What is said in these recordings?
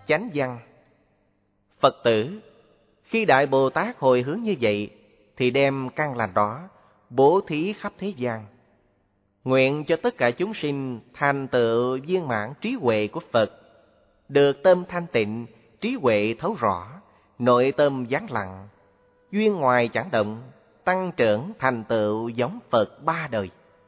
Chánh văn. Phật tử, khi Đại Bồ Tát hồi hướng như vậy, thì đem căn lành đó bố thí khắp thế gian. Nguyện cho tất cả chúng sinh thành tựu viên mãn trí huệ của Phật, được tâm thanh tịnh, trí huệ thấu rõ, nội tâm vắng lặng, duyên ngoài chẳng động, tăng trưởng thành tựu giống Phật 3 đời.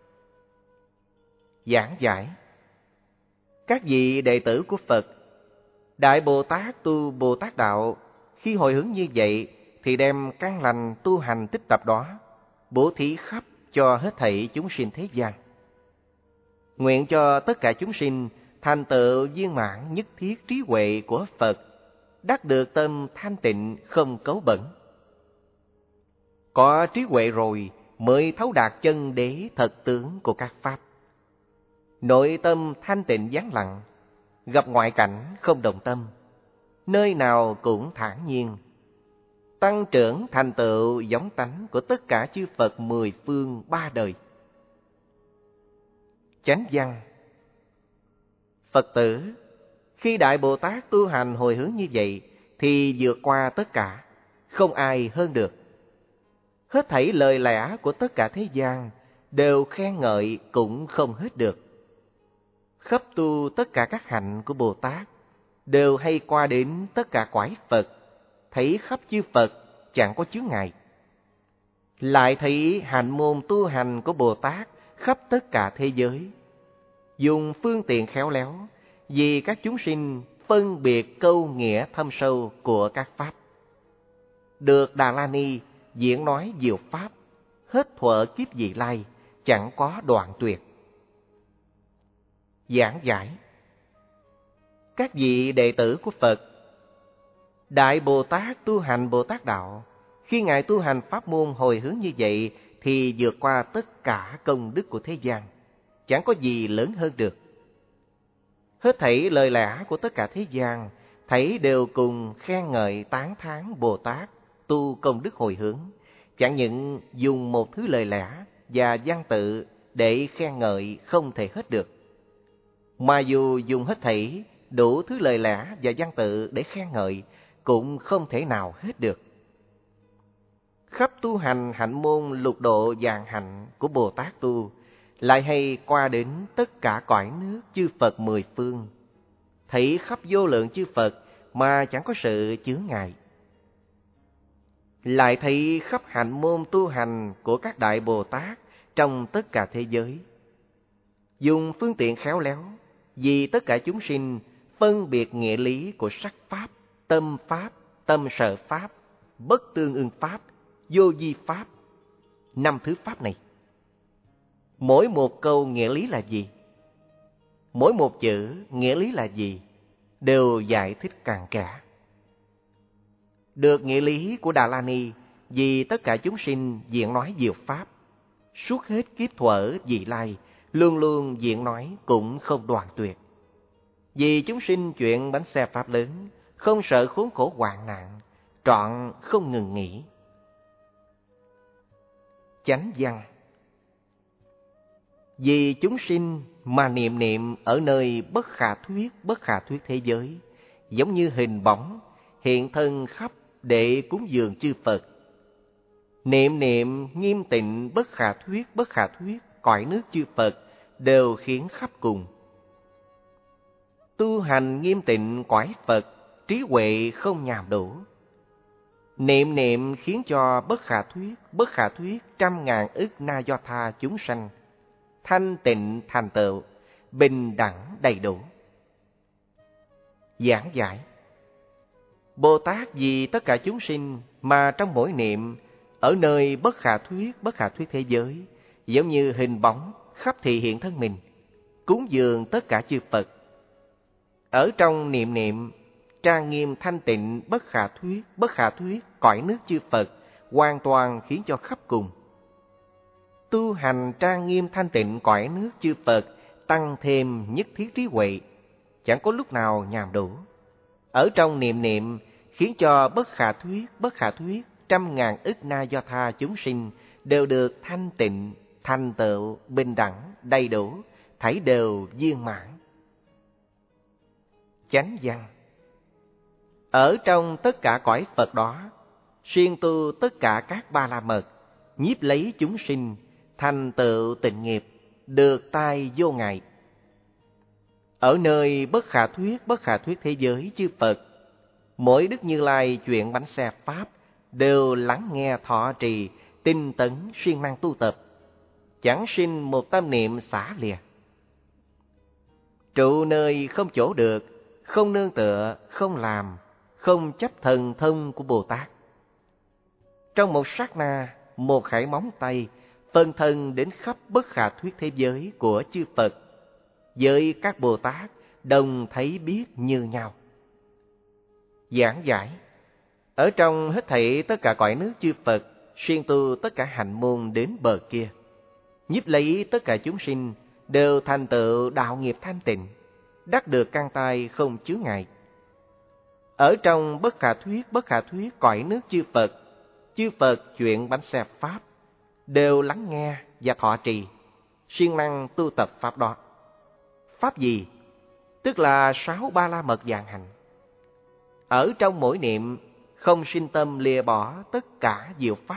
Giảng giải. Các vị đệ tử của Phật, Đại Bồ Tát tu Bồ Tát Đạo, khi hồi hướng như vậy, thì đem căn lành tu hành tích tập đó bố thí khắp cho hết thảy chúng sinh thế gian. Nguyện cho tất cả chúng sinh thành tựu viên mãn nhất thiết trí huệ của Phật, đắc được tâm thanh tịnh không cấu bẩn. Có trí huệ rồi mới thấu đạt chân đế thật tướng của các pháp. Nội tâm thanh tịnh vắng lặng, gặp ngoại cảnh không động tâm, nơi nào cũng thản nhiên, tăng trưởng thành tựu giống tánh của tất cả chư Phật 10 phương 3 đời. Chánh văn. Phật tử, khi Đại Bồ Tát tu hành hồi hướng như vậy, thì vượt qua tất cả, không ai hơn được. Hết thảy lời lẽ của tất cả thế gian đều khen ngợi cũng không hết được. Khắp tu tất cả các hạnh của Bồ Tát đều hay qua đến tất cả cõi Phật, thấy khắp chư Phật chẳng có chướng ngại. Lại thấy hạnh môn tu hành của Bồ Tát khắp tất cả thế giới, dùng phương tiện khéo léo vì các chúng sinh phân biệt câu nghĩa thâm sâu của các pháp. Được Đà La Ni diễn nói diệu pháp, hết thuở kiếp vị lai, chẳng có đoạn tuyệt. Giảng giải. Các vị đệ tử của Phật, Đại Bồ Tát tu hành Bồ Tát Đạo, khi Ngài tu hành pháp môn hồi hướng như vậy, thì vượt qua tất cả công đức của thế gian, chẳng có gì lớn hơn được. Hết thảy lời lẽ của tất cả thế gian, thấy đều cùng khen ngợi tán thán Bồ Tát tu công đức hồi hướng, chẳng những dùng một thứ lời lẽ và văn tự để khen ngợi không thể hết được, mà dù dùng hết thảy đủ thứ lời lẽ và văn tự để khen ngợi cũng không thể nào hết được. Khắp tu hành hạnh môn lục độ vạn hạnh của Bồ Tát tu, lại hay qua đến tất cả cõi nước chư Phật 10 phương, thấy khắp vô lượng chư Phật mà chẳng có sự chướng ngại. Lại thấy khắp hạnh môn tu hành của các Đại Bồ Tát trong tất cả thế giới, dùng phương tiện khéo léo vì tất cả chúng sinh phân biệt nghĩa lý của sắc pháp, tâm sở pháp, bất tương ưng pháp, vô vi pháp, 5 thứ pháp này. Mỗi một câu nghĩa lý là gì? Mỗi một chữ nghĩa lý là gì? Đều giải thích cặn kẽ. Được nghĩa lý của Đà La Ni vì tất cả chúng sinh diễn nói diệu pháp, suốt hết kiếp thuở vị lai, luôn luôn diễn nói cũng không đoạn tuyệt. Vì chúng sinh chuyện bánh xe pháp lớn, không sợ khốn khổ hoạn nạn, trọn không ngừng nghỉ. Chánh văn. Vì chúng sinh mà niệm niệm ở nơi bất khả thuyết thế giới, giống như hình bóng hiện thân khắp để cúng dường chư Phật. Niệm niệm nghiêm tịnh bất khả thuyết, cõi nước chư Phật đều khiến khắp cùng. Tu hành nghiêm tịnh cõi Phật, trí huệ không nhàm đủ. Niệm niệm khiến cho bất khả thuyết 100.000 ức na do tha chúng sanh thanh tịnh thành tựu, bình đẳng đầy đủ. Giảng giải. Bồ Tát vì tất cả chúng sinh mà trong mỗi niệm ở nơi bất khả thuyết thế giới, giống như hình bóng khắp thị hiện thân mình, cúng dường tất cả chư Phật. Ở trong niệm niệm trang nghiêm thanh tịnh bất khả thuyết cõi nước chư Phật hoàn toàn khiến cho khắp cùng. Tu hành trang nghiêm thanh tịnh cõi nước chư Phật tăng thêm nhất thiết trí huệ, chẳng có lúc nào nhàm đủ. Ở trong niệm niệm khiến cho bất khả thuyết 100.000 ức na do tha chúng sinh đều được thanh tịnh, thành tựu, bình đẳng, đầy đủ, thảy đều viên mãn. Chánh văn. Ở trong tất cả cõi Phật đó, siêng tu tất cả các ba la mật, nhiếp lấy chúng sinh, thành tựu tịnh nghiệp, được tai vô ngại. Ở nơi bất khả thuyết thế giới chư Phật, mỗi Đức Như Lai chuyện bánh xe Pháp đều lắng nghe thọ trì, tinh tấn siêng năng tu tập, chẳng sinh một tâm niệm xả lìa. Trụ nơi không chỗ được, không nương tựa, không làm, không chấp thần thông của Bồ Tát. Trong một sát na, một khải móng tay, phân thân đến khắp bất khả thuyết thế giới của chư Phật, với các Bồ Tát đồng thấy biết như nhau. Giảng giải: ở trong hết thảy tất cả cõi nước chư Phật, siêng tu tất cả hạnh môn đến bờ kia, nhiếp lấy tất cả chúng sinh, đều thành tựu đạo nghiệp thanh tịnh, đắc được căn tai không chướng ngại. Ở trong bất khả thuyết cõi nước chư Phật chuyện bánh xe Pháp đều lắng nghe và thọ trì, siêng năng tu tập Pháp đó. Pháp gì? Tức là 6 ba la mật vạn hạnh. Ở trong mỗi niệm không sinh tâm lìa bỏ tất cả diệu Pháp.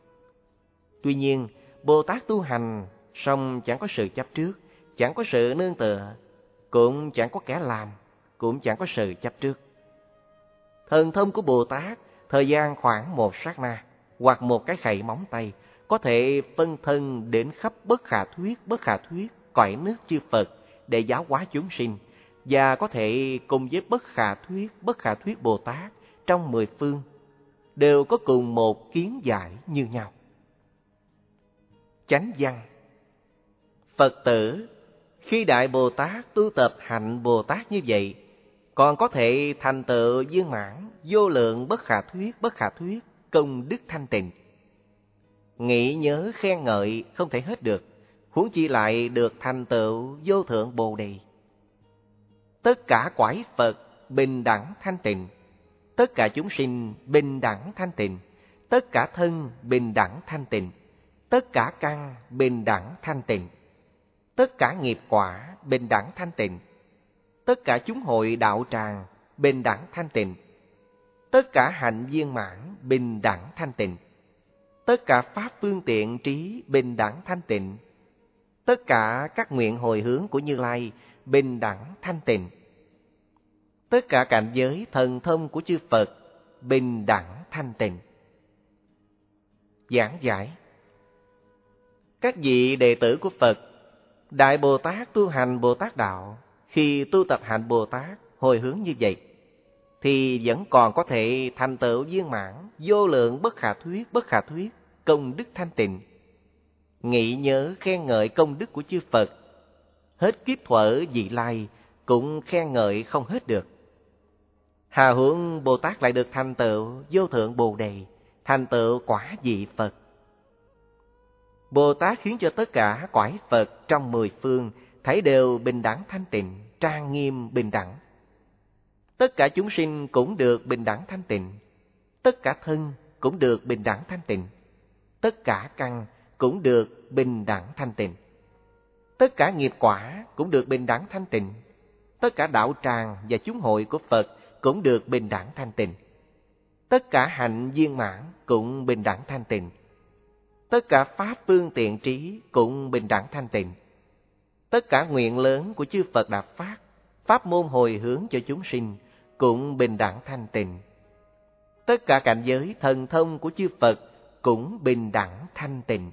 Tuy nhiên, Bồ Tát tu hành song chẳng có sự chấp trước, chẳng có sự nương tựa, cũng chẳng có kẻ làm, cũng chẳng có sự chấp trước. Thần thông của Bồ Tát thời gian khoảng một sát na hoặc một cái khẩy móng tay có thể phân thân đến khắp bất khả thuyết cõi nước chư Phật để giáo hóa chúng sinh, và có thể cùng với bất khả thuyết Bồ Tát trong 10 phương đều có cùng một kiến giải như nhau. Chánh văn: Phật tử, khi Đại Bồ Tát tu tập hạnh Bồ Tát như vậy, còn có thể thành tựu viên mãn vô lượng bất khả thuyết công đức thanh tịnh. Nghĩ nhớ khen ngợi không thể hết được, huống chi lại được thành tựu vô thượng Bồ Đề. Tất cả cõi Phật bình đẳng thanh tịnh, tất cả chúng sinh bình đẳng thanh tịnh, tất cả thân bình đẳng thanh tịnh, tất cả căn bình đẳng thanh tịnh, tất cả nghiệp quả bình đẳng thanh tịnh, tất cả chúng hội đạo tràng bình đẳng thanh tịnh, tất cả hạnh viên mãn bình đẳng thanh tịnh, tất cả pháp phương tiện trí bình đẳng thanh tịnh, tất cả các nguyện hồi hướng của Như Lai bình đẳng thanh tịnh, tất cả cảnh giới thần thông của chư Phật bình đẳng thanh tịnh. Giảng giải: các vị đệ tử của Phật, Đại Bồ Tát tu hành Bồ Tát đạo, khi tu tập hạnh Bồ Tát hồi hướng như vậy, thì vẫn còn có thể thành tựu viên mãn vô lượng bất khả thuyết công đức thanh tịnh. Nghĩ nhớ khen ngợi công đức của chư Phật, hết kiếp thuở vị lai cũng khen ngợi không hết được. Hà huống Bồ Tát lại được thành tựu vô thượng Bồ Đề, thành tựu quả vị Phật. Bồ Tát khiến cho tất cả cõi Phật trong 10 phương thấy đều bình đẳng thanh tịnh, trang nghiêm bình đẳng. Tất cả chúng sinh cũng được bình đẳng thanh tịnh, tất cả thân cũng được bình đẳng thanh tịnh, tất cả căn cũng được bình đẳng thanh tịnh, tất cả nghiệp quả cũng được bình đẳng thanh tịnh, tất cả đạo tràng và chúng hội của Phật cũng được bình đẳng thanh tịnh, tất cả hạnh viên mãn cũng bình đẳng thanh tịnh, tất cả pháp phương tiện trí cũng bình đẳng thanh tịnh, tất cả nguyện lớn của chư Phật Đạt Phát, pháp môn hồi hướng cho chúng sinh cũng bình đẳng thanh tịnh, tất cả cảnh giới thần thông của chư Phật cũng bình đẳng thanh tịnh.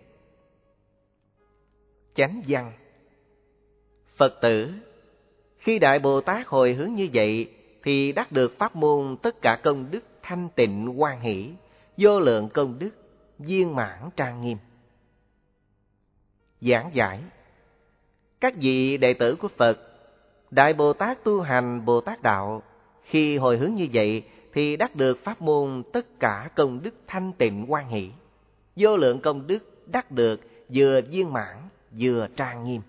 Chánh văn: Phật tử, khi Đại Bồ Tát hồi hướng như vậy, thì đắc được pháp môn tất cả công đức thanh tịnh hoan hỷ, vô lượng công đức viên mãn trang nghiêm. Giảng giải: các vị đệ tử của Phật, Đại Bồ Tát tu hành Bồ Tát đạo, khi hồi hướng như vậy thì đắc được pháp môn tất cả công đức thanh tịnh hoan hỷ, vô lượng công đức đắc được vừa viên mãn vừa trang nghiêm.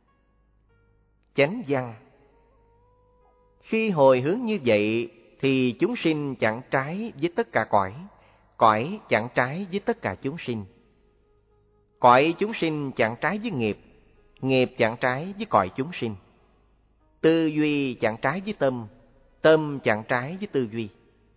Chánh văn: khi hồi hướng như vậy thì chúng sinh chẳng trái với tất cả cõi, cõi chẳng trái với tất cả chúng sinh. Cõi chúng sinh chẳng trái với nghiệp, nghiệp chẳng trái với cõi chúng sinh. Tư duy chẳng trái với tâm, tâm chẳng trái với tư duy.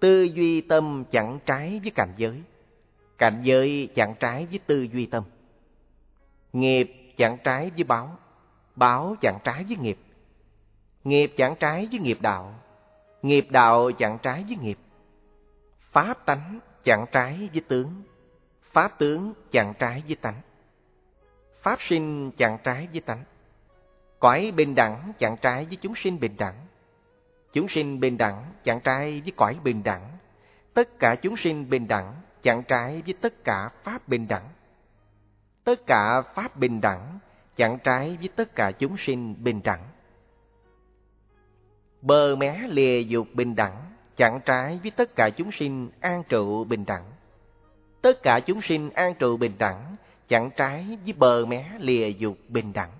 Tư duy tâm chẳng trái với cảnh giới. Cảnh giới chẳng trái với tư duy tâm. Nghiệp chẳng trái với báo. Báo chẳng trái với nghiệp. Nghiệp chẳng trái với nghiệp đạo. Nghiệp đạo chẳng trái với nghiệp. Pháp tánh chẳng trái với tướng. Pháp tướng chẳng trái với tánh. Pháp sinh chẳng trái với tánh. Cõi bình đẳng chẳng trái với chúng sinh bình đẳng. Chúng sinh bình đẳng chẳng trái với cõi bình đẳng. Tất cả chúng sinh bình đẳng chẳng trái với tất cả pháp bình đẳng. Tất cả pháp bình đẳng chẳng trái với tất cả chúng sinh bình đẳng. Bờ mé lìa dục bình đẳng chẳng trái với tất cả chúng sinh an trụ bình đẳng. Tất cả chúng sinh an trụ bình đẳng chẳng trái với bờ mé lìa dục bình đẳng.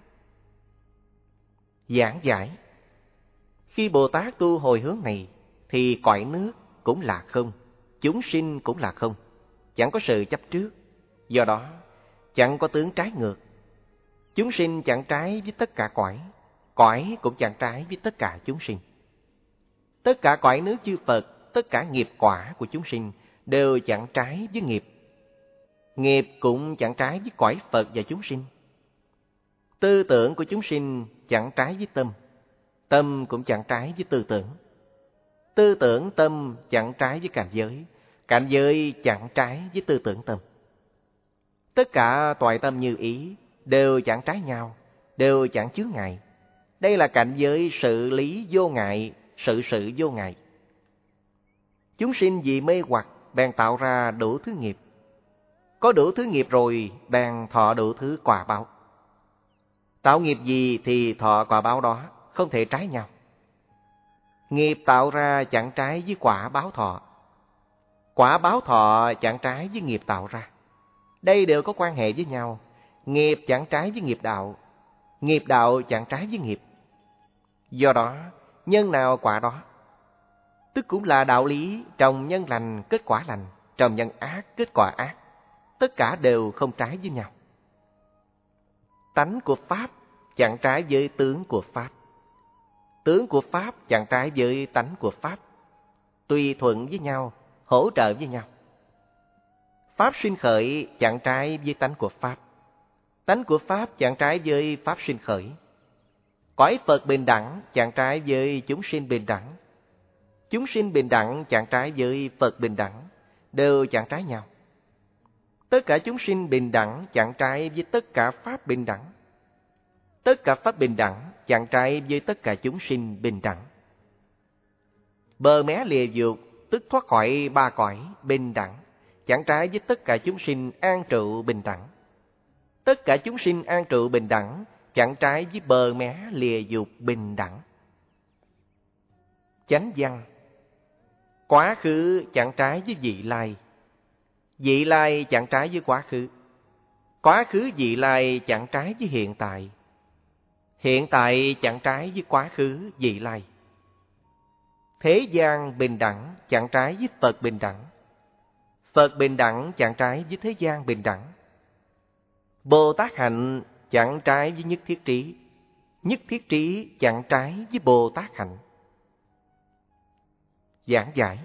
Giảng giải: khi Bồ Tát tu hồi hướng này thì cõi nước cũng là không, chúng sinh cũng là không, chẳng có sự chấp trước. Do đó chẳng có tướng trái ngược. Chúng sinh chẳng trái với tất cả cõi, cõi cũng chẳng trái với tất cả chúng sinh. Tất cả cõi nước chư Phật, tất cả nghiệp quả của chúng sinh đều chẳng trái với nghiệp. Nghiệp cũng chẳng trái với cõi Phật và chúng sinh. Tư tưởng của chúng sinh chẳng trái với tâm. Tâm cũng chẳng trái với tư tưởng. Tư tưởng tâm chẳng trái với cảnh giới. Cảnh giới chẳng trái với tư tưởng tâm. Tất cả toại tâm như ý đều chẳng trái nhau, đều chẳng chướng ngại. Đây là cảnh giới sự lý vô ngại, sự vô ngại. Chúng sinh vì mê hoặc bèn tạo ra đủ thứ nghiệp. Có đủ thứ nghiệp rồi bèn thọ đủ thứ quả báo. Tạo nghiệp gì thì thọ quả báo đó, không thể trái nhau. Nghiệp tạo ra chẳng trái với quả báo thọ. Quả báo thọ chẳng trái với nghiệp tạo ra. Đây đều có quan hệ với nhau. Nghiệp chẳng trái với nghiệp đạo. Nghiệp đạo chẳng trái với nghiệp. Do đó, nhân nào quả đó. Tức cũng là đạo lý trồng nhân lành kết quả lành, trồng nhân ác kết quả ác. Tất cả đều không trái với nhau. Tánh của Pháp chẳng trái với tướng của Pháp. Tướng của Pháp chẳng trái với tánh của Pháp. Tùy thuận với nhau, hỗ trợ với nhau. Pháp sinh khởi chẳng trái với tánh của Pháp. Tánh của Pháp chẳng trái với Pháp sinh khởi. Cõi Phật bình đẳng chẳng trái với chúng sinh bình đẳng. Chúng sinh bình đẳng chẳng trái với Phật bình đẳng, đều chẳng trái nhau. Tất cả chúng sinh bình đẳng chẳng trái với tất cả Pháp bình đẳng. Tất cả Pháp bình đẳng chẳng trái với tất cả chúng sinh bình đẳng. Bờ mé lìa dục tức thoát khỏi ba cõi bình đẳng, chẳng trái với tất cả chúng sinh an trụ bình đẳng. Tất cả chúng sinh an trụ bình đẳng chẳng trái với bờ mé lìa dục bình đẳng. Chánh văn: quá khứ chẳng trái với vị lai. Vị lai chẳng trái với quá khứ. Quá khứ vị lai chẳng trái với hiện tại. Hiện tại chẳng trái với quá khứ vị lai. Thế gian bình đẳng chẳng trái với Phật bình đẳng. Phật bình đẳng chẳng trái với thế gian bình đẳng. Bồ Tát hạnh chẳng trái với nhất thiết trí. Nhất thiết trí chẳng trái với Bồ Tát hạnh. Giảng giải: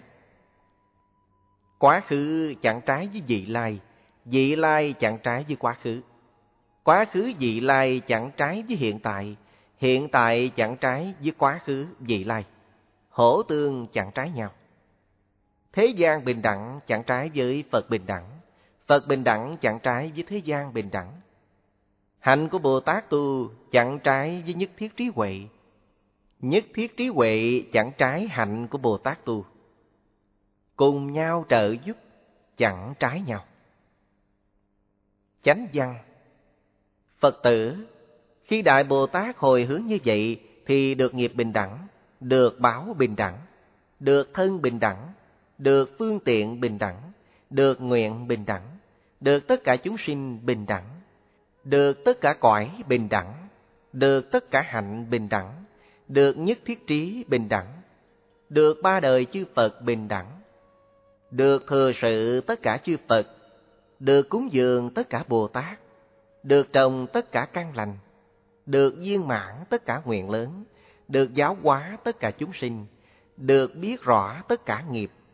quá khứ chẳng trái với vị lai. Vị lai chẳng trái với quá khứ. Quá khứ vị lai chẳng trái với hiện tại. Hiện tại chẳng trái với quá khứ vị lai. Hỗ tương chẳng trái nhau. Thế gian bình đẳng chẳng trái với Phật bình đẳng. Phật bình đẳng chẳng trái với thế gian bình đẳng. Hạnh của Bồ Tát tu chẳng trái với nhất thiết trí huệ. Nhất thiết trí huệ chẳng trái hạnh của Bồ Tát tu. Cùng nhau trợ giúp, chẳng trái nhau. Chánh văn: Phật tử, khi Đại Bồ Tát hồi hướng như vậy thì được nghiệp bình đẳng, được báo bình đẳng, được thân bình đẳng, được phương tiện bình đẳng, được nguyện bình đẳng, được tất cả chúng sinh bình đẳng, được tất cả cõi bình đẳng, được tất cả hạnh bình đẳng, được nhất thiết trí bình đẳng, được ba đời chư Phật bình đẳng, được thừa sự tất cả chư Phật, được cúng dường tất cả Bồ Tát, được trồng tất cả căn lành, được viên mãn tất cả nguyện lớn, được giáo hóa tất cả chúng sinh, được biết rõ tất cả nghiệp,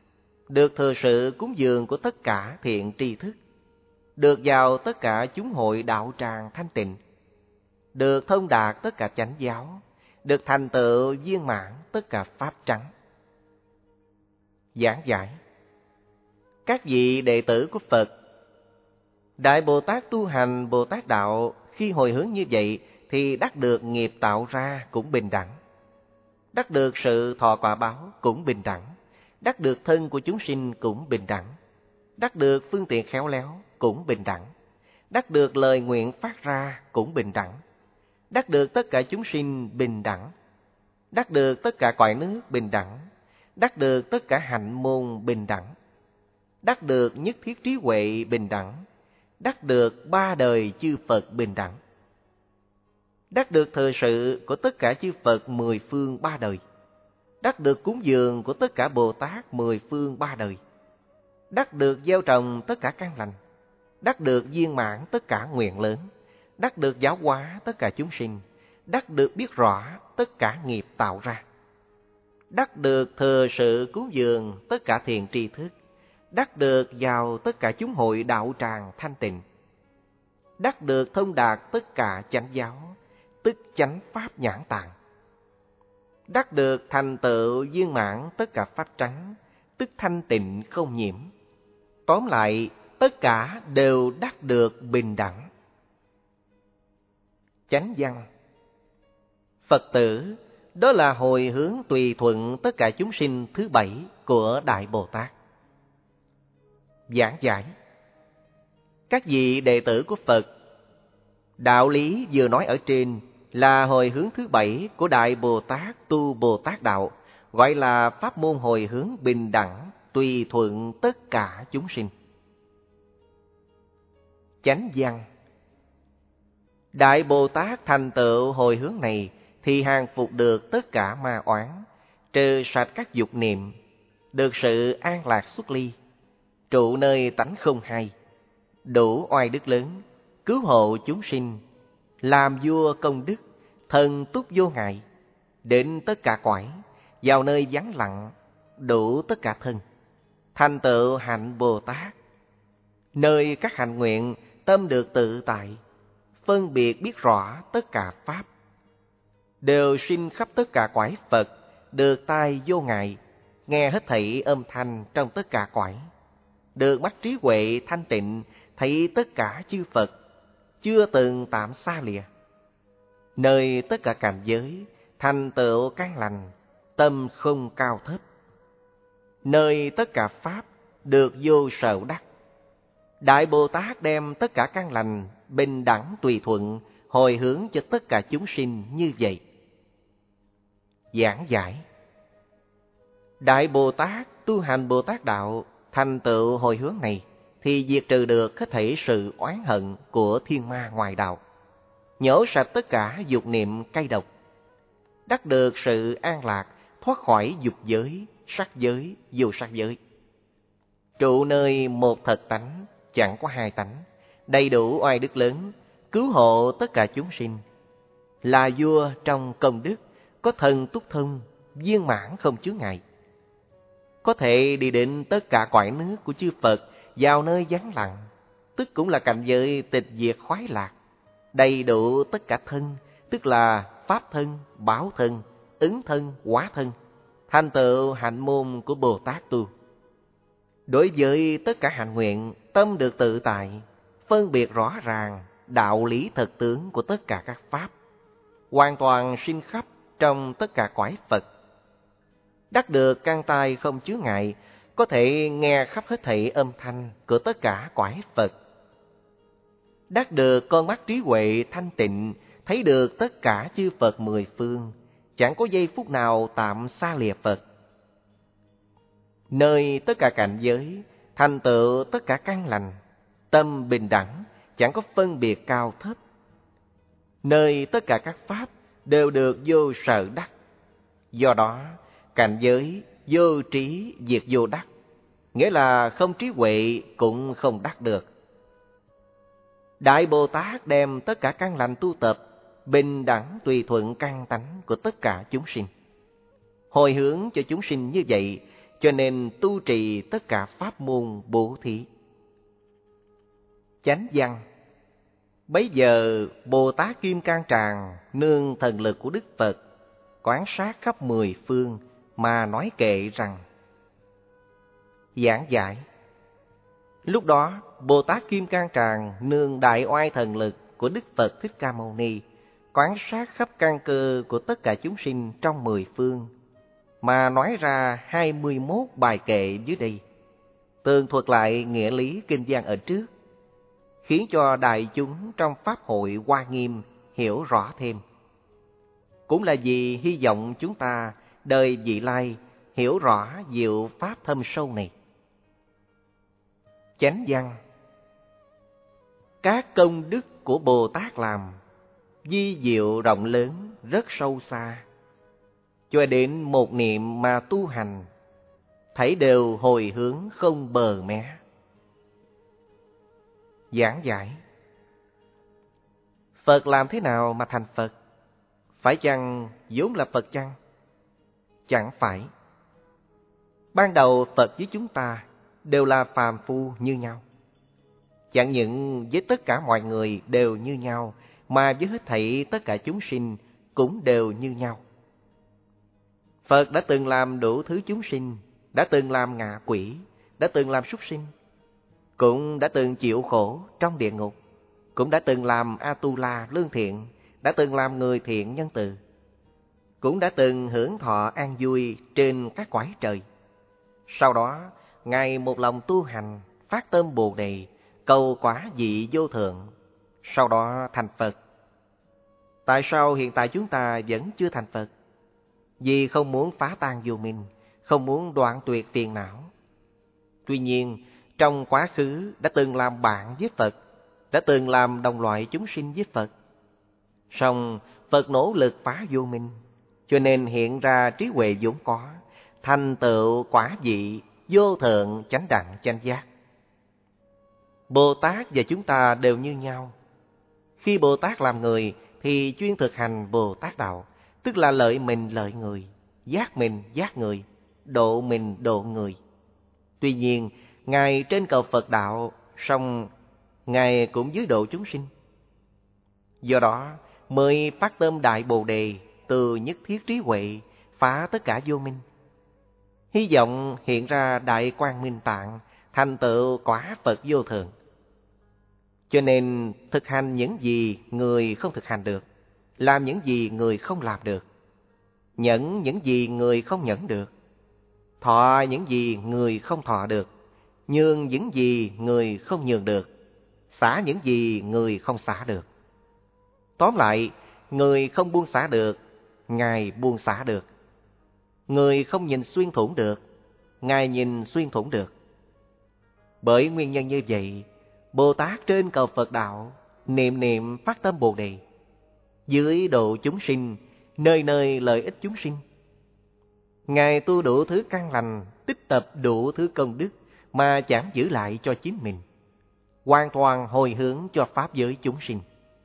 được thừa sự cúng dường của tất cả thiện tri thức, được vào tất cả chúng hội đạo tràng thanh tịnh, được thông đạt tất cả chánh giáo, được thành tựu viên mãn tất cả pháp trắng. Giảng giải: các vị đệ tử của Phật, Đại Bồ Tát tu hành Bồ Tát đạo khi hồi hướng như vậy thì đắc được nghiệp tạo ra cũng bình đẳng, đắc được sự thọ quả báo cũng bình đẳng, đắc được thân của chúng sinh cũng bình đẳng, đắc được phương tiện khéo léo cũng bình đẳng, đắc được lời nguyện phát ra cũng bình đẳng, đắc được tất cả chúng sinh bình đẳng, đắc được tất cả cõi nước bình đẳng, đắc được tất cả hạnh môn bình đẳng, đắc được nhất thiết trí huệ bình đẳng, đắc được ba đời chư Phật bình đẳng, đắc được thừa sự của tất cả chư Phật mười phương ba đời, đắc được cúng dường của tất cả Bồ Tát mười phương ba đời, đắc được gieo trồng tất cả căn lành, đắc được viên mãn tất cả nguyện lớn, đắc được giáo hóa tất cả chúng sinh, đắc được biết rõ tất cả nghiệp tạo ra, đắc được thừa sự cúng dường tất cả thiện tri thức, đắc được vào tất cả chúng hội đạo tràng thanh tịnh, đắc được thông đạt tất cả chánh giáo, tức chánh pháp nhãn tạng, đắc được thành tựu viên mãn tất cả pháp trắng, tức thanh tịnh không nhiễm. Tóm lại, tất cả đều đắc được bình đẳng. Chánh văn: Phật tử, đó là hồi hướng tùy thuận tất cả chúng sinh thứ bảy của Đại Bồ Tát. Giảng giải: các vị đệ tử của Phật, đạo lý vừa nói ở trên là hồi hướng thứ bảy của Đại Bồ Tát tu Bồ Tát đạo, gọi là pháp môn hồi hướng bình đẳng, tùy thuận tất cả chúng sinh. Chánh văn: Đại Bồ Tát thành tựu hồi hướng này thì hàng phục được tất cả ma oán, trừ sạch các dục niệm, được sự an lạc xuất ly, trụ nơi tánh không hai, đủ oai đức lớn, cứu hộ chúng sinh, làm vua công đức, thần túc vô ngại, đến tất cả cõi, vào nơi vắng lặng, đủ tất cả thân, thành tựu hạnh Bồ Tát, nơi các hạnh nguyện tâm được tự tại, phân biệt biết rõ tất cả pháp, đều sinh khắp tất cả cõi Phật, được tai vô ngại, nghe hết thảy âm thanh trong tất cả cõi, được mắt trí huệ thanh tịnh, thấy tất cả chư Phật, chưa từng tạm xa lìa, nơi tất cả cảnh giới, thành tựu căn lành, tâm không cao thấp, nơi tất cả pháp được vô sở đắc. Đại Bồ Tát đem tất cả căn lành bình đẳng tùy thuận hồi hướng cho tất cả chúng sinh như vậy. Giảng giải: Đại Bồ Tát tu hành Bồ Tát đạo thành tựu hồi hướng này thì diệt trừ được hết thảy sự oán hận của thiên ma ngoài đạo, nhổ sạch tất cả dục niệm cay độc, đắc được sự an lạc, thoát khỏi dục giới, sắc giới, vô sắc giới, trụ nơi một thật tánh, chẳng có hai tánh, đầy đủ oai đức lớn, cứu hộ tất cả chúng sinh, là vua trong công đức, có thần túc thông, viên mãn không chướng ngại, có thể đi đến tất cả cõi nước của chư Phật, vào nơi vắng lặng, tức cũng là cảnh giới tịch diệt khoái lạc, đầy đủ tất cả thân, tức là pháp thân, báo thân, ứng thân, hóa thân, thành tựu hạnh môn của Bồ Tát tu. Đối với tất cả hạnh nguyện, tâm được tự tại, phân biệt rõ ràng đạo lý thật tướng của tất cả các pháp, hoàn toàn sinh khắp trong tất cả cõi Phật. Đắc được căn tai không chướng ngại, có thể nghe khắp hết thảy âm thanh của tất cả cõi Phật. Đắc được con mắt trí huệ thanh tịnh, thấy được tất cả chư Phật mười phương, chẳng có giây phút nào tạm xa lìa Phật. Nơi tất cả cảnh giới, thành tựu tất cả căn lành, tâm bình đẳng, chẳng có phân biệt cao thấp. Nơi tất cả các pháp đều được vô sở đắc. Do đó, cảnh giới vô trí diệt vô đắc, nghĩa là không trí huệ cũng không đắc được. Đại Bồ Tát đem tất cả căn lành tu tập, bình đẳng tùy thuận căn tánh của tất cả chúng sinh, hồi hướng cho chúng sinh như vậy, cho nên tu trì tất cả pháp môn bố thí. Chánh văn. Bấy giờ Bồ Tát Kim Cang Tràng nương thần lực của Đức Phật, quán sát khắp mười phương mà nói kệ rằng: giảng giải. Lúc đó Bồ Tát Kim Cang Tràng nương đại oai thần lực của Đức Phật Thích Ca Mâu Ni, quán sát khắp căn cơ của tất cả chúng sinh trong mười phương, mà nói ra 21 bài kệ dưới đây, tường thuật lại nghĩa lý kinh văn ở trước, khiến cho đại chúng trong pháp hội Hoa Nghiêm hiểu rõ thêm. Cũng là vì hy vọng chúng ta đời vị lai hiểu rõ diệu pháp thâm sâu này. Chánh văn. Các công đức của Bồ Tát làm vi diệu rộng lớn, rất sâu xa, cho đến một niệm mà tu hành, thảy đều hồi hướng không bờ mé. Giảng giải. Phật làm thế nào mà thành Phật? Phải chăng vốn là Phật chăng? Chẳng phải. Ban đầu Phật với chúng ta đều là phàm phu như nhau. Chẳng những với tất cả mọi người đều như nhau, mà với hết thảy tất cả chúng sinh cũng đều như nhau. Phật đã từng làm đủ thứ chúng sinh, đã từng làm ngạ quỷ, đã từng làm súc sinh, cũng đã từng chịu khổ trong địa ngục, cũng đã từng làm Atula lương thiện, đã từng làm người thiện nhân từ, cũng đã từng hưởng thọ an vui trên các cõi trời. Sau đó, Ngài một lòng tu hành, phát tâm Bồ Đề, cầu quả vị vô thượng, sau đó thành Phật. Tại sao hiện tại chúng ta vẫn chưa thành Phật? Vì không muốn phá tan vô minh, không muốn đoạn tuyệt phiền não. Tuy nhiên, trong quá khứ đã từng làm bạn với Phật, đã từng làm đồng loại chúng sinh với Phật. Song Phật nỗ lực phá vô minh, cho nên hiện ra trí huệ vốn có, thành tựu quả vị vô thượng chánh đẳng chánh giác. Bồ Tát và chúng ta đều như nhau. Khi Bồ Tát làm người thì chuyên thực hành Bồ Tát đạo, tức là lợi mình lợi người, giác mình giác người, độ mình độ người. Tuy nhiên, Ngài trên cầu Phật đạo, song Ngài cũng dưới độ chúng sinh. Do đó, mới phát tâm Đại Bồ Đề từ nhất thiết trí huệ, phá tất cả vô minh. Hy vọng hiện ra Đại Quang Minh Tạng, thành tựu quả Phật vô thượng. Cho nên thực hành những gì người không thực hành được, làm những gì người không làm được, nhẫn những gì người không nhẫn được, thọ những gì người không thọ được, nhường những gì người không nhường được, xả những gì người không xả được. Tóm lại, người không buông xả được, Ngài buông xả được. Người không nhìn xuyên thủng được, Ngài nhìn xuyên thủng được. Bởi nguyên nhân như vậy, Bồ Tát trên cầu Phật đạo, niệm niệm phát tâm Bồ Đề, dưới độ chúng sinh, nơi nơi lợi ích chúng sinh. Ngài tu đủ thứ căn lành, tích tập đủ thứ công đức mà chẳng giữ lại cho chính mình, hoàn toàn hồi hướng cho pháp giới chúng sinh.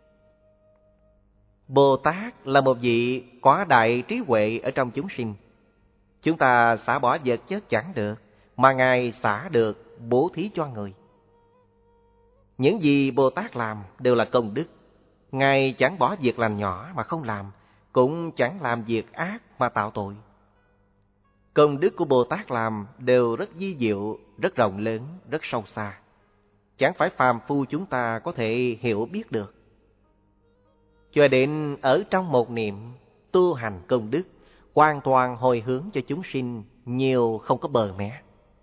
Bồ Tát là một vị có đại trí huệ ở trong chúng sinh. Chúng ta xả bỏ vật chất chẳng được, mà Ngài xả được, bố thí cho người. Những gì Bồ Tát làm đều là công đức. Ngài chẳng bỏ việc lành nhỏ mà không làm, cũng chẳng làm việc ác mà tạo tội. Công đức của Bồ Tát làm đều rất vi diệu, rất rộng lớn, rất sâu xa. Chẳng phải phàm phu chúng ta có thể hiểu biết được. Cho đến ở trong một niệm, tu hành công đức, hoàn toàn hồi hướng cho chúng sinh, nhiều không có bờ mé.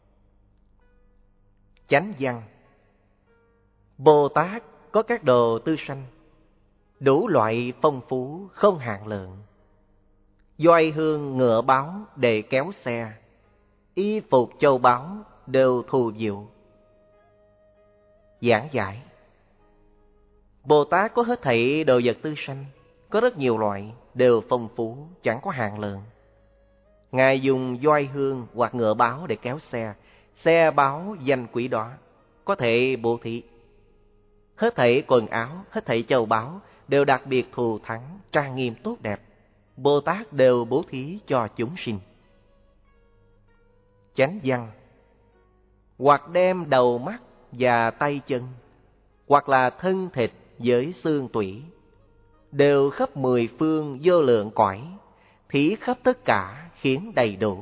Chánh văn. Bồ Tát có các đồ tư sanh, đủ loại phong phú không hạn lượng. Doai hương ngựa báo để kéo xe, y phục châu báu đều thù diệu. Giảng giải. Bồ Tát có hết thảy đồ vật tư sanh, có rất nhiều loại, đều phong phú, chẳng có hạn lượng. Ngài dùng doai hương hoặc ngựa báo để kéo xe, xe báo danh quý đó, có thể bố thí. Hết thảy quần áo, hết thảy châu báu đều đặc biệt thù thắng, trang nghiêm tốt đẹp, Bồ Tát đều bố thí cho chúng sinh. Chánh văn: hoặc đem đầu mắt và tay chân, hoặc là thân thịt với xương tủy, đều khắp mười phương vô lượng cõi, thí khắp tất cả khiến đầy đủ.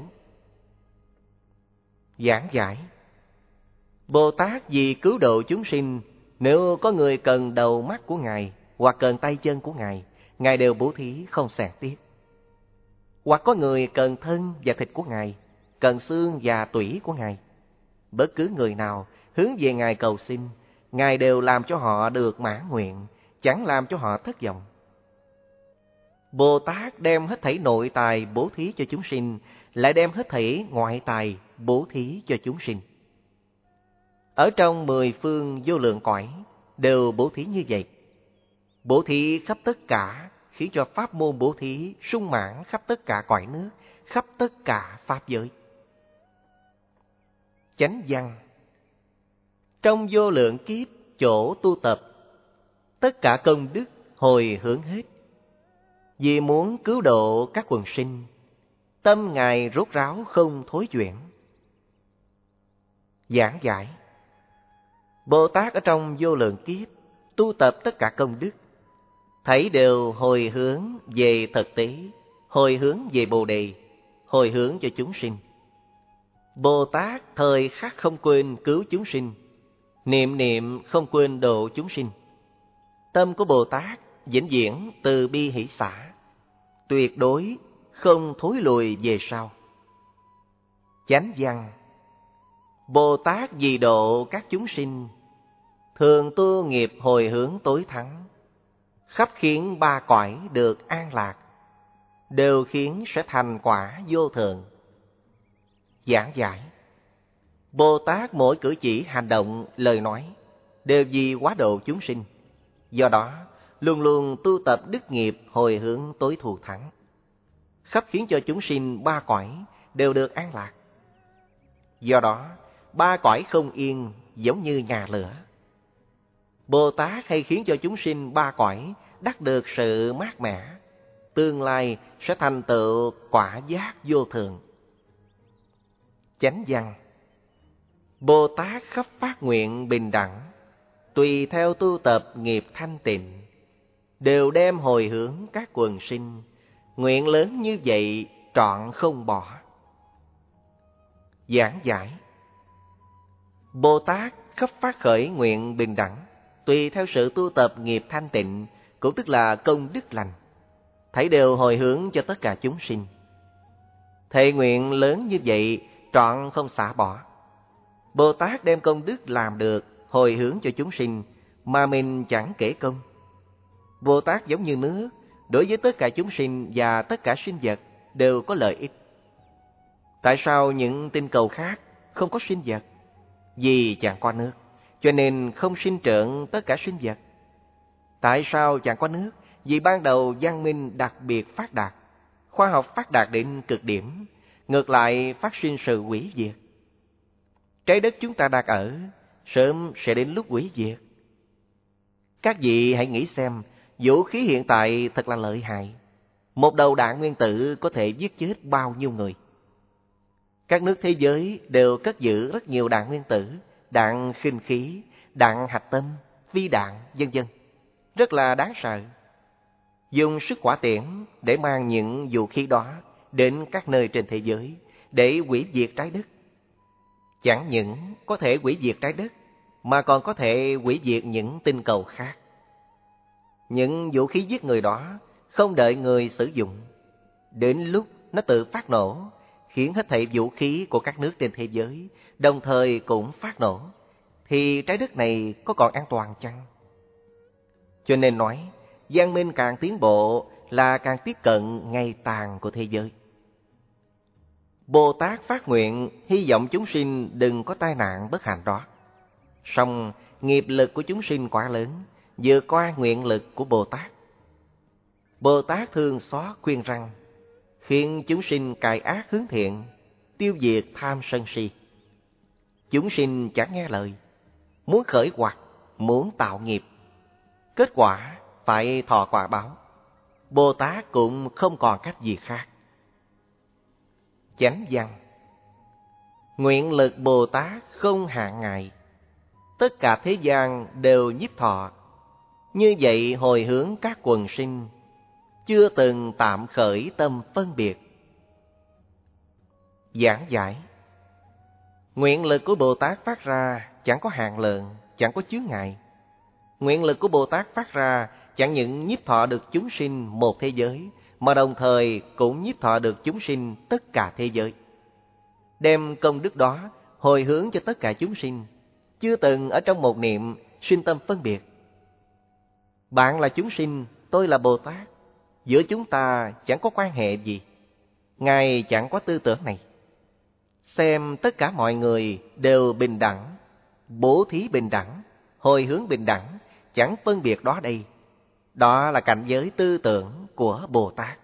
Giảng giải: Bồ Tát vì cứu độ chúng sinh, nếu có người cần đầu mắt của Ngài hoặc cần tay chân của Ngài, Ngài đều bố thí không xẹt tiếc. Hoặc có người cần thân và thịt của Ngài, cần xương và tủy của Ngài, bất cứ người nào hướng về Ngài cầu xin, Ngài đều làm cho họ được mãn nguyện, chẳng làm cho họ thất vọng. Bồ Tát đem hết thảy nội tài bố thí cho chúng sinh, lại đem hết thảy ngoại tài bố thí cho chúng sinh. Ở trong mười phương vô lượng cõi đều bố thí như vậy. Bố thí khắp tất cả khiến cho pháp môn bố thí sung mãn khắp tất cả cõi nước, khắp tất cả pháp giới. Chánh văn: trong vô lượng kiếp chỗ tu tập, tất cả công đức hồi hướng hết. Vì muốn cứu độ các quần sinh, tâm Ngài rốt ráo không thối chuyển. Giảng giải: Bồ Tát ở trong vô lượng kiếp tu tập tất cả công đức, thảy đều hồi hướng về thực tế, hồi hướng về Bồ Đề, hồi hướng cho chúng sinh. Bồ Tát thời khắc không quên cứu chúng sinh, niệm niệm không quên độ chúng sinh. Tâm của Bồ Tát vĩnh viễn từ bi hỷ xả, tuyệt đối không thối lùi về sau. Chánh văn: Bồ Tát vì độ các chúng sinh, thường tu nghiệp hồi hướng tối thắng, khắp khiến ba cõi được an lạc, đều khiến sẽ thành quả vô thượng. Giảng giải: Bồ Tát mỗi cử chỉ hành động, lời nói đều vì hóa độ chúng sinh, do đó luôn luôn tu tập đức nghiệp hồi hướng tối thù thắng, khắp khiến cho chúng sinh ba cõi đều được an lạc. Do đó ba cõi không yên giống như nhà lửa. Bồ Tát hay khiến cho chúng sinh ba cõi đắc được sự mát mẻ, tương lai sẽ thành tựu quả giác vô thường. Chánh văn: Bồ Tát khắp phát nguyện bình đẳng, tùy theo tu tập nghiệp thanh tịnh, đều đem hồi hướng các quần sinh, nguyện lớn như vậy trọn không bỏ. Giảng giải: Bồ Tát khắp phát khởi nguyện bình đẳng, tùy theo sự tu tập nghiệp thanh tịnh, cũng tức là công đức lành, thảy đều hồi hướng cho tất cả chúng sinh. Thệ nguyện lớn như vậy trọn không xả bỏ. Bồ Tát đem công đức làm được hồi hướng cho chúng sinh, mà mình chẳng kể công. Bồ Tát giống như nước, đối với tất cả chúng sinh và tất cả sinh vật đều có lợi ích. Tại sao những tinh cầu khác không có sinh vật? Vì chẳng có nước, cho nên không sinh trưởng tất cả sinh vật. Tại sao chẳng có nước? Vì ban đầu văn minh đặc biệt phát đạt, khoa học phát đạt đến cực điểm, ngược lại phát sinh sự hủy diệt. Trái đất chúng ta đang ở, sớm sẽ đến lúc hủy diệt. Các vị hãy nghĩ xem, vũ khí hiện tại thật là lợi hại. Một đầu đạn nguyên tử có thể giết chết bao nhiêu người. Các nước thế giới đều cất giữ rất nhiều đạn nguyên tử, đạn khinh khí, đạn hạch tâm, phi đạn, vân vân. Rất là đáng sợ. Dùng sức hỏa tiễn để mang những vũ khí đó đến các nơi trên thế giới để hủy diệt trái đất. Chẳng những có thể hủy diệt trái đất, mà còn có thể hủy diệt những tinh cầu khác. Những vũ khí giết người đó không đợi người sử dụng, đến lúc nó tự phát nổ, khiến hết thảy vũ khí của các nước trên thế giới đồng thời cũng phát nổ, thì trái đất này có còn an toàn chăng? Cho nên nói, văn minh càng tiến bộ là càng tiếp cận ngày tàn của thế giới. Bồ Tát phát nguyện hy vọng chúng sinh đừng có tai nạn bất hạnh đó. Song nghiệp lực của chúng sinh quá lớn, vượt qua nguyện lực của Bồ Tát. Bồ Tát thương xót khuyên răn, khiến chúng sinh cải ác hướng thiện, tiêu diệt tham sân si. Chúng sinh chẳng nghe lời, muốn khởi hoặc, muốn tạo nghiệp, kết quả phải thọ quả báo. Bồ Tát cũng không còn cách gì khác. Chánh văn: Nguyện lực Bồ Tát không hạn ngại, tất cả thế gian đều nhiếp thọ. Như vậy hồi hướng các quần sinh, chưa từng tạm khởi tâm phân biệt. Giảng giải. Nguyện lực của Bồ Tát phát ra chẳng có hạn lượng, chẳng có chướng ngại. Nguyện lực của Bồ Tát phát ra chẳng những nhiếp thọ được chúng sinh một thế giới, mà đồng thời cũng nhiếp thọ được chúng sinh tất cả thế giới. Đem công đức đó hồi hướng cho tất cả chúng sinh, chưa từng ở trong một niệm sinh tâm phân biệt. Bạn là chúng sinh, tôi là Bồ Tát, giữa chúng ta chẳng có quan hệ gì. Ngài chẳng có tư tưởng này. Xem tất cả mọi người đều bình đẳng, bố thí bình đẳng, hồi hướng bình đẳng, chẳng phân biệt đó đây. Đó là cảnh giới tư tưởng của Bồ Tát.